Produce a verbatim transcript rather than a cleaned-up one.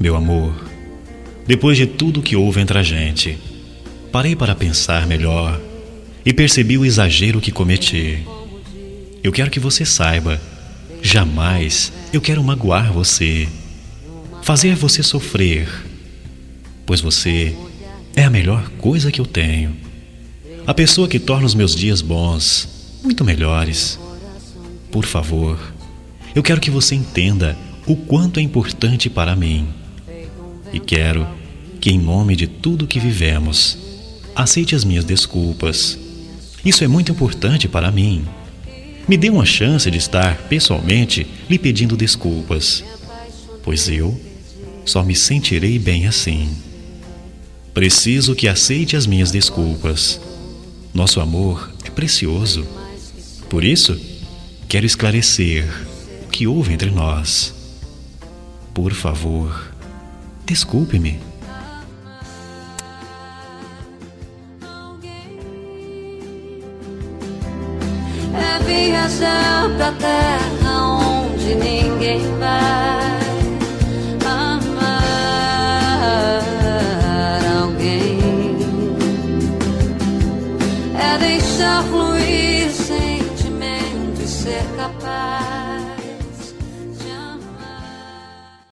Meu amor, depois de tudo que houve entre a gente, parei para pensar melhor e percebi o exagero que cometi. Eu quero que você saiba, jamais eu quero magoar você, fazer você sofrer, pois você é a melhor coisa que eu tenho. A pessoa que torna os meus dias bons, muito melhores. Por favor, eu quero que você entenda o quanto é importante para mim. E quero que, em nome de tudo que vivemos, aceite as minhas desculpas. Isso é muito importante para mim. Me dê uma chance de estar pessoalmente lhe pedindo desculpas, pois eu só me sentirei bem assim. Preciso que aceite as minhas desculpas. Nosso amor é precioso. Por isso, quero esclarecer o que houve entre nós. Por favor, desculpe-me. É viajar pra terra onde ninguém vai.